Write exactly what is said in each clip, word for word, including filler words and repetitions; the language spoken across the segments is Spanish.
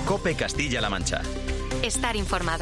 COPE Castilla-La Mancha. Estar informado.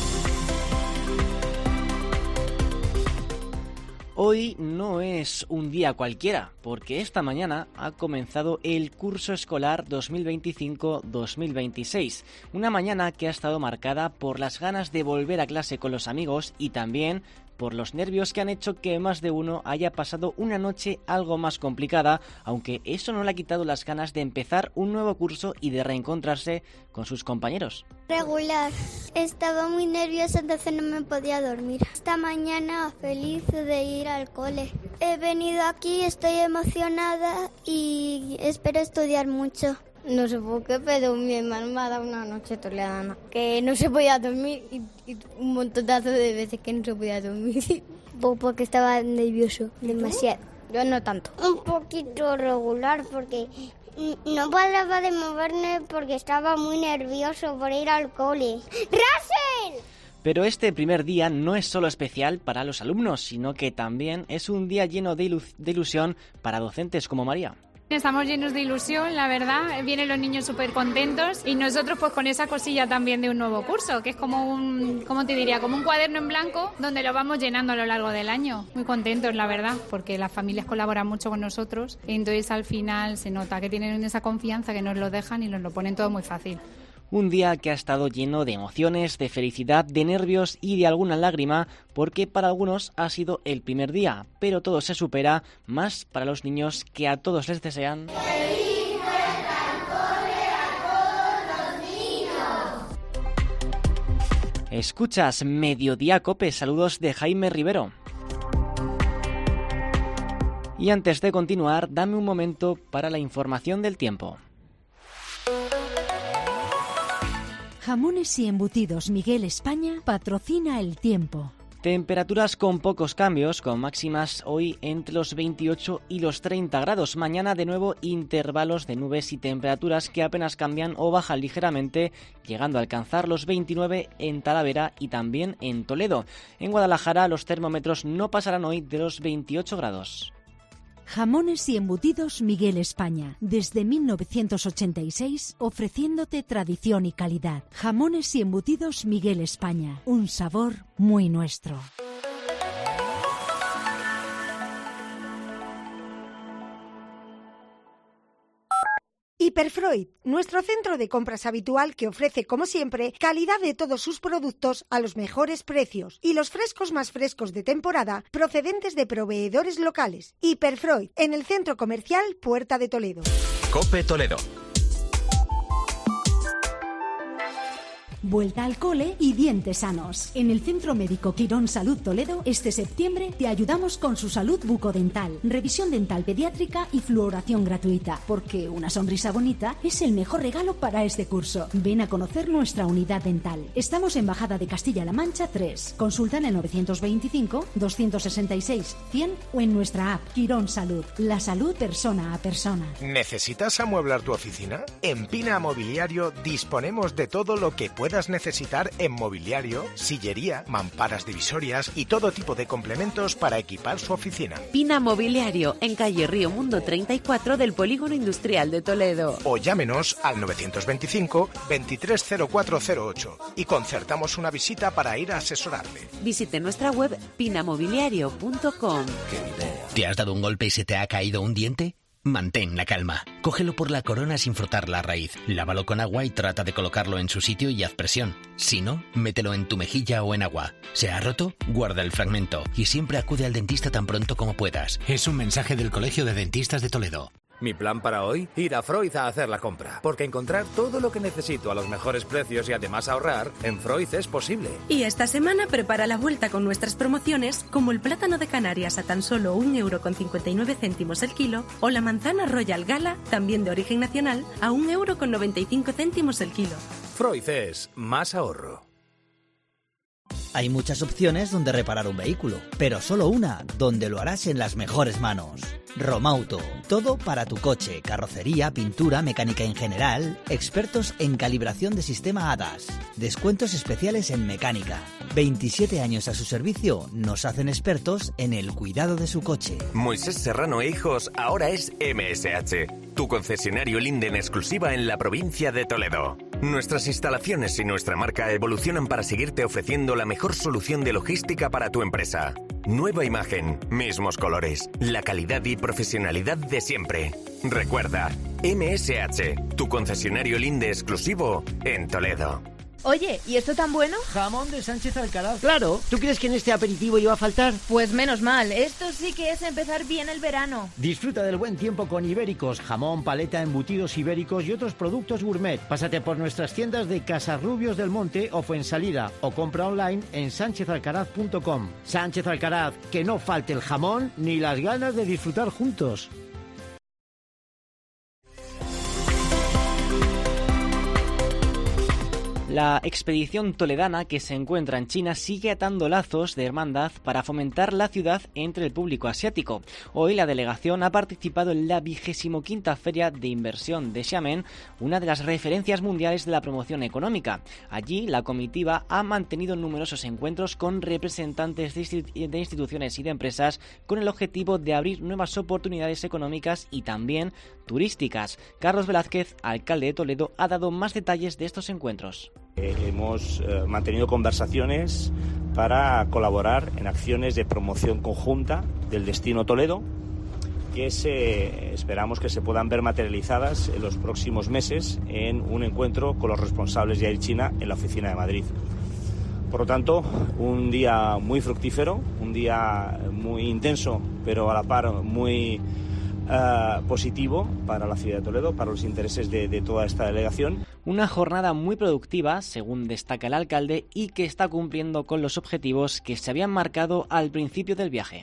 Hoy no es un día cualquiera, porque esta mañana ha comenzado el curso escolar dos mil veinticinco dos mil veintiséis. Una mañana que ha estado marcada por las ganas de volver a clase con los amigos y también por los nervios que han hecho que más de uno haya pasado una noche algo más complicada, aunque eso no le ha quitado las ganas de empezar un nuevo curso y de reencontrarse con sus compañeros. Regular. Estaba muy nerviosa, entonces no me podía dormir. Esta mañana feliz de ir al cole. He venido aquí, estoy emocionada y espero estudiar mucho. No sé por qué, pero mi hermano me ha dado una noche toledana, que no se podía dormir y, y un montonazo de veces que no se podía dormir. Porque estaba nervioso, demasiado. Yo no tanto. Un poquito regular porque no paraba de moverme porque estaba muy nervioso por ir al cole. ¡Russell! Pero este primer día no es solo especial para los alumnos, sino que también es un día lleno de, ilu- de ilusión para docentes como María. Estamos llenos de ilusión, la verdad, vienen los niños súper contentos y nosotros pues con esa cosilla también de un nuevo curso, que es como un, ¿cómo te diría? Como un cuaderno en blanco donde lo vamos llenando a lo largo del año. Muy contentos, la verdad, porque las familias colaboran mucho con nosotros y entonces al final se nota que tienen esa confianza, que nos lo dejan y nos lo ponen todo muy fácil. Un día que ha estado lleno de emociones, de felicidad, de nervios y de alguna lágrima, porque para algunos ha sido el primer día, pero todo se supera, más para los niños que a todos les desean. ¡Feliz vuelta al cole a todos los niños! Escuchas Mediodía Cope, saludos de Jaime Rivero. Y antes de continuar, dame un momento para la información del tiempo. Jamones y embutidos Miguel España patrocina el tiempo. Temperaturas con pocos cambios, con máximas hoy entre los veintiocho y los treinta grados. Mañana de nuevo intervalos de nubes y temperaturas que apenas cambian o bajan ligeramente, llegando a alcanzar los veintinueve en Talavera y también en Toledo. En Guadalajara los termómetros no pasarán hoy de los veintiocho grados. Jamones y embutidos Miguel España, desde mil novecientos ochenta y seis, ofreciéndote tradición y calidad. Jamones y embutidos Miguel España, un sabor muy nuestro. Hiperfreud, nuestro centro de compras habitual que ofrece, como siempre, calidad de todos sus productos a los mejores precios y los frescos más frescos de temporada procedentes de proveedores locales. Hiperfreud, en el centro comercial Puerta de Toledo. COPE Toledo. Vuelta al cole y dientes sanos. En el Centro Médico Quirón Salud Toledo, este septiembre te ayudamos con su salud bucodental, revisión dental pediátrica y fluoración gratuita, porque una sonrisa bonita es el mejor regalo para este curso. Ven a conocer nuestra unidad dental. Estamos en Bajada de Castilla-La Mancha tres. Consulta en el novecientos veinticinco, doscientos sesenta y seis, cien o en nuestra app Quirón Salud. La salud persona a persona. ¿Necesitas amueblar tu oficina? En Pina Mobiliario disponemos de todo lo que puedes puedas necesitar en mobiliario, sillería, mamparas divisorias y todo tipo de complementos para equipar su oficina. Pina Mobiliario, en calle Río Mundo treinta y cuatro del Polígono Industrial de Toledo. O llámenos al novecientos veinticinco, veintitrés cero cuatro cero ocho y concertamos una visita para ir a asesorarle. Visite nuestra web pina mobiliario punto com. ¿Te has dado un golpe y se te ha caído un diente? Mantén la calma. Cógelo por la corona sin frotar la raíz. Lávalo con agua y trata de colocarlo en su sitio y haz presión. Si no, mételo en tu mejilla o en agua. ¿Se ha roto? Guarda el fragmento y siempre acude al dentista tan pronto como puedas. Es un mensaje del Colegio de Dentistas de Toledo. Mi plan para hoy, ir a Freud a hacer la compra, porque encontrar todo lo que necesito a los mejores precios y además ahorrar, en Freud es posible. Y esta semana prepara la vuelta con nuestras promociones, como el plátano de Canarias a tan solo un euro con cincuenta y nueve céntimos el kilo, o la manzana Royal Gala, también de origen nacional, a un euro con noventa y cinco céntimos el kilo. Freud es más ahorro. Hay muchas opciones donde reparar un vehículo, pero solo una donde lo harás en las mejores manos. Romauto, todo para tu coche, carrocería, pintura, mecánica en general, expertos en calibración de sistema A D A S, descuentos especiales en mecánica. veintisiete años a su servicio nos hacen expertos en el cuidado de su coche. Moisés Serrano e Hijos ahora es M S H, tu concesionario Linden exclusiva en la provincia de Toledo. Nuestras instalaciones y nuestra marca evolucionan para seguirte ofreciendo la mejor solución de logística para tu empresa. Nueva imagen, mismos colores, la calidad y profesionalidad de siempre. Recuerda, M S H, tu concesionario Linde exclusivo en Toledo. Oye, ¿y esto tan bueno? Jamón de Sánchez Alcaraz. Claro, ¿tú crees que en este aperitivo iba a faltar? Pues menos mal, esto sí que es empezar bien el verano. Disfruta del buen tiempo con Ibéricos, jamón, paleta, embutidos ibéricos y otros productos gourmet. Pásate por nuestras tiendas de Casarrubios del Monte o Fuensalida o compra online en sánchez alcaraz punto com. Sánchez Alcaraz, que no falte el jamón ni las ganas de disfrutar juntos. La expedición toledana que se encuentra en China sigue atando lazos de hermandad para fomentar la ciudad entre el público asiático. Hoy la delegación ha participado en la vigésimo quinta Feria de Inversión de Xiamen, una de las referencias mundiales de la promoción económica. Allí la comitiva ha mantenido numerosos encuentros con representantes de, institu- de instituciones y de empresas con el objetivo de abrir nuevas oportunidades económicas y también turísticas. Carlos Velázquez, alcalde de Toledo, ha dado más detalles de estos encuentros. Eh, hemos eh, mantenido conversaciones para colaborar en acciones de promoción conjunta del destino Toledo, que se, esperamos que se puedan ver materializadas en los próximos meses en un encuentro con los responsables de Air China en la oficina de Madrid. Por lo tanto, un día muy fructífero, un día muy intenso, pero a la par muy Uh, positivo para la ciudad de Toledo, para los intereses de, de toda esta delegación. Una jornada muy productiva, según destaca el alcalde, y que está cumpliendo con los objetivos que se habían marcado al principio del viaje.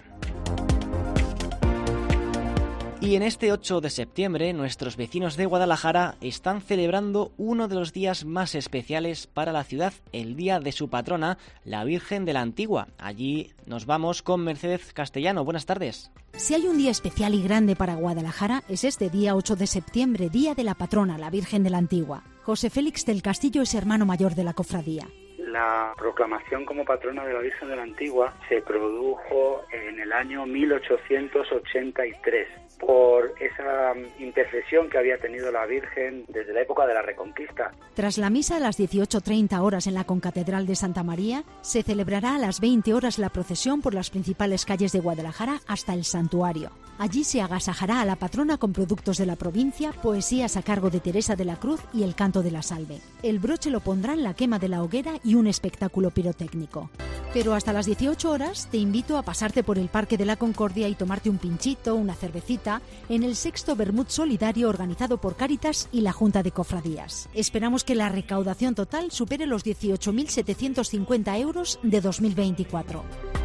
Y en este ocho de septiembre, nuestros vecinos de Guadalajara están celebrando uno de los días más especiales para la ciudad, el día de su patrona, la Virgen de la Antigua. Allí nos vamos con Mercedes Castellano. Buenas tardes. Si hay un día especial y grande para Guadalajara, es este día ocho de septiembre, día de la patrona, la Virgen de la Antigua. José Félix del Castillo es hermano mayor de la cofradía. La proclamación como patrona de la Virgen de la Antigua se produjo en el año mil ochocientos ochenta y tres por esa intercesión que había tenido la Virgen desde la época de la Reconquista. Tras la misa a las dieciocho treinta horas en la Concatedral de Santa María, se celebrará a las veinte horas la procesión por las principales calles de Guadalajara hasta el santuario. Allí se agasajará a la patrona con productos de la provincia, poesías a cargo de Teresa de la Cruz y el canto de la salve. El broche lo pondrán la quema de la hoguera y un espectáculo pirotécnico. Pero hasta las dieciocho horas te invito a pasarte por el Parque de la Concordia y tomarte un pinchito, una cervecita, en el sexto Vermut Solidario organizado por Cáritas y la Junta de Cofradías. Esperamos que la recaudación total supere los dieciocho mil setecientos cincuenta euros de dos mil veinticuatro.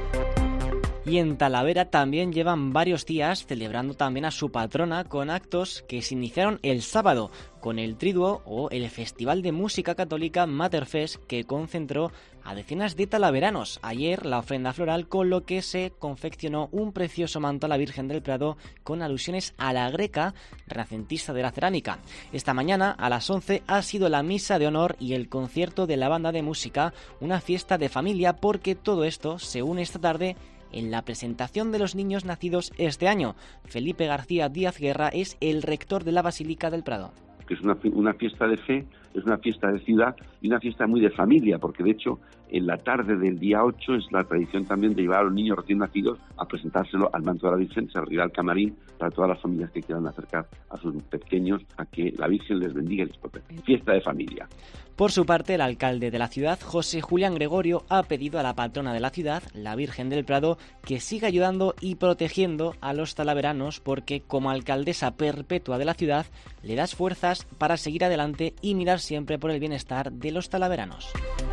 Y en Talavera también llevan varios días celebrando también a su patrona con actos que se iniciaron el sábado con el Triduo o el Festival de Música Católica Materfest, que concentró a decenas de talaveranos. Ayer la ofrenda floral, con lo que se confeccionó un precioso manto a la Virgen del Prado con alusiones a la greca renacentista de la cerámica. Esta mañana a las once ha sido la misa de honor y el concierto de la banda de música, una fiesta de familia, porque todo esto se une esta tarde en la presentación de los niños nacidos este año. Felipe García Díaz Guerra es el rector de la Basílica del Prado. Que es una, una fiesta de fe, es una fiesta de ciudad y una fiesta muy de familia, porque de hecho en la tarde del día ocho es la tradición también de llevar a los niños recién nacidos a presentárselo al manto de la Virgen, se abrirá el camarín para todas las familias que quieran acercar a sus pequeños a que la Virgen les bendiga y les proteja. Fiesta de familia. Por su parte, el alcalde de la ciudad, José Julián Gregorio, ha pedido a la patrona de la ciudad, la Virgen del Prado, que siga ayudando y protegiendo a los talaveranos, porque como alcaldesa perpetua de la ciudad, le das fuerzas para seguir adelante y mirar siempre por el bienestar de los talaveranos.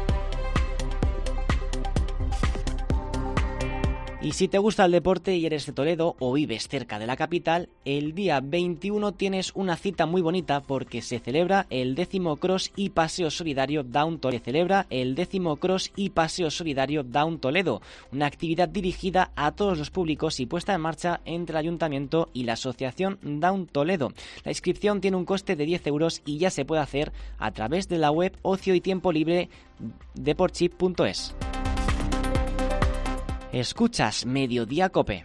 Y si te gusta el deporte y eres de Toledo o vives cerca de la capital, el día veintiuno tienes una cita muy bonita porque se celebra el décimo Cross y Paseo Solidario Down Toledo. Se celebra el décimo Cross y Paseo Solidario Down Toledo, una actividad dirigida a todos los públicos y puesta en marcha entre el Ayuntamiento y la Asociación Down Toledo. La inscripción tiene un coste de diez euros y ya se puede hacer a través de la web ocio y tiempo libre deportchip punto es. Escuchas Mediodía Cope.